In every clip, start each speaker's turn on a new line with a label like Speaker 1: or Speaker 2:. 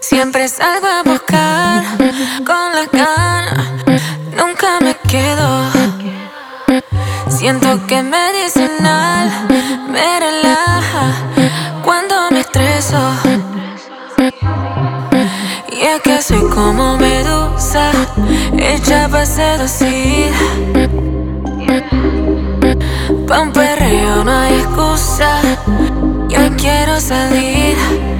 Speaker 1: Siempre salgo a buscar con las ganas, nunca me quedo. Siento que medicinal me relaja cuando me estreso. Y es que soy como medusa, hecha para seducir. Pa' un perreo no hay excusa, yo quiero salir.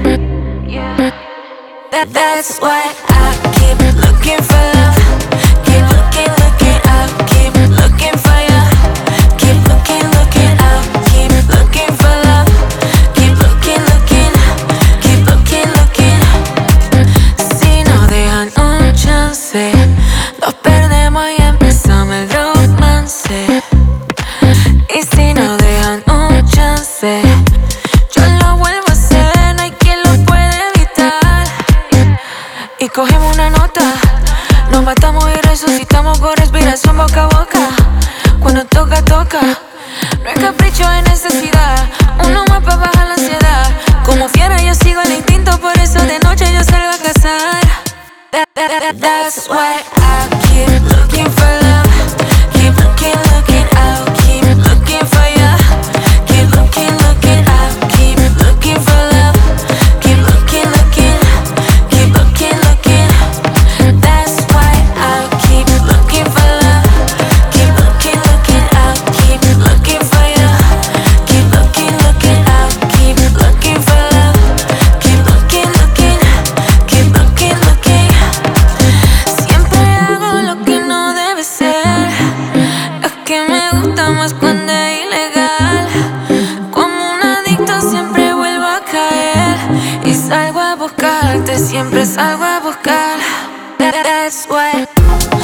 Speaker 1: That's why I keep looking for love. Keep looking, looking out. Keep looking for you. Keep looking, looking out. Keep looking for love. Keep looking, looking. Keep looking, looking. Si no dejan un chance, nos perdemos y empezamos el romance. Y si no dejan un chance, yo lo vuelvo a hacer, no hay quien lo puede evitar. Y cogemos una nota, nos matamos y resucitamos con respiración boca a boca. Cuando toca, toca, no es capricho, es necesidad. Uno más para bajar la ansiedad. Como fiera yo sigo el instinto, por eso de noche yo salgo a cazar. That's why I keep looking for love. Keep looking, looking out. Keep looking for you. Keep looking, looking out. Keep looking for love. Keep looking, looking. Keep looking, looking. That's why I keep looking for love. Keep looking, looking out. Keep looking for you. Keep looking, looking out. Keep looking for love. Keep looking, looking. Keep looking, looking. Siempre hago lo que no debe ser. Es que me gusta más cuando es ilegal. Como un adicto siempre vuelvo a caer. Y salgo a buscarte, siempre salgo a buscar. That's why